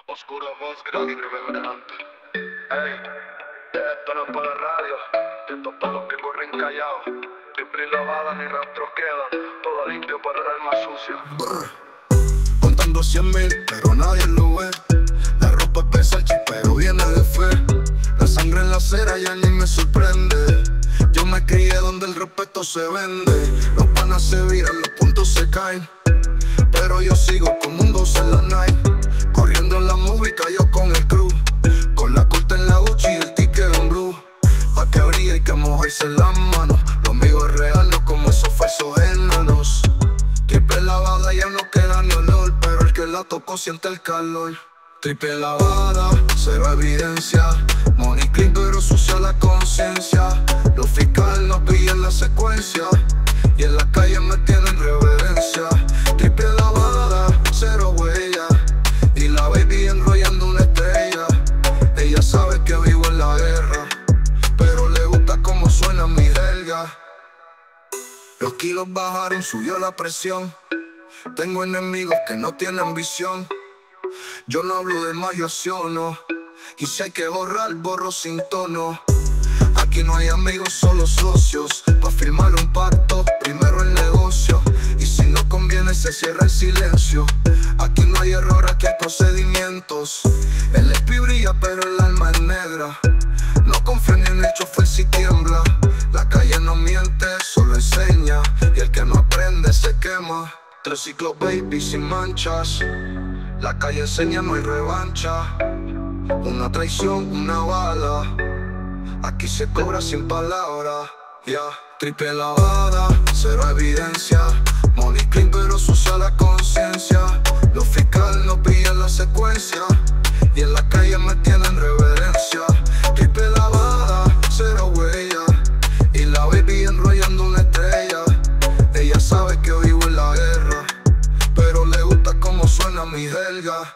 Oscura voz, gran irreverente. Ey, esto no es para la radio. Esto es para los que corren callados. Triple lavada ni rastros quedan. Todo limpio para el alma sucia. Contando 100.000, pero nadie lo ve. La ropa es Versace, pero viene de fe. La sangre en la acera ya ni me sorprende. Yo me crié donde el respeto se vende. Los panas se viran, los puntos se caen, pero yo sigo con un 12 en la night. Corriendo en la movie, yo con el crew, con la corta en la Gucci y el ticket en blue. Pa' que brille hay que mojarse las manos. Lo mío es real, no como esos falsos enanos. Triple lavada, ya no queda ni olor, pero el que la tocó siente el calor. Triple lavada, cero evidencia. Money clean pero sucia la conciencia. Los fiscales nos pillan la secuencia y en la calle me tienen reverencia. Triple lavada, cero huella, y la baby enrollando una estrella. Ella sabe que vivo en la guerra, pero le gusta cómo suena mi jerga. Los kilos bajaron, subió la presión. Tengo enemigos que no tienen visión. Yo no hablo de más, yo acciono. Y si hay que borrar, borro sin tono. Aquí no hay amigos, solo socios. Pa' firmar un pacto, primero el negocio. Y si no conviene, se cierra el silencio. Aquí no hay error, aquí hay procedimientos. El espi brilla, pero el alma es negra. No confío ni en el chofer si tiembla. La calle no miente, solo enseña. Y el que no aprende se quema. Tres ciclos, baby, sin manchas. La calle enseña, no hay revancha. Una traición, una bala. Aquí se cobra sin palabras. Triple lavada, cero evidencia. Money clean pero sucia la conciencia. Los fiscales nos pillan la secuencia y en la calle me tienen reverencia. Triple lavada, cero huella, y la baby enrollando una estrella. Ella sabe que vivo en la guerra, pero le gusta cómo suena mi jerga.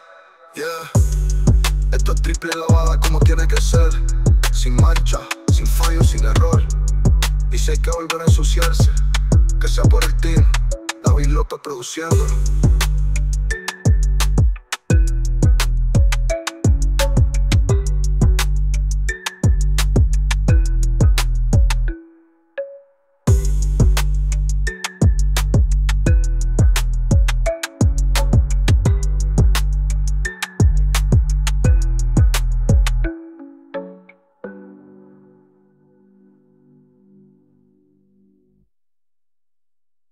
Esto es triple lavada como tiene que ser. Sin mancha, sin fallo, sin error. Y si hay que volver a ensuciarse, que sea por el team. David López produciendo.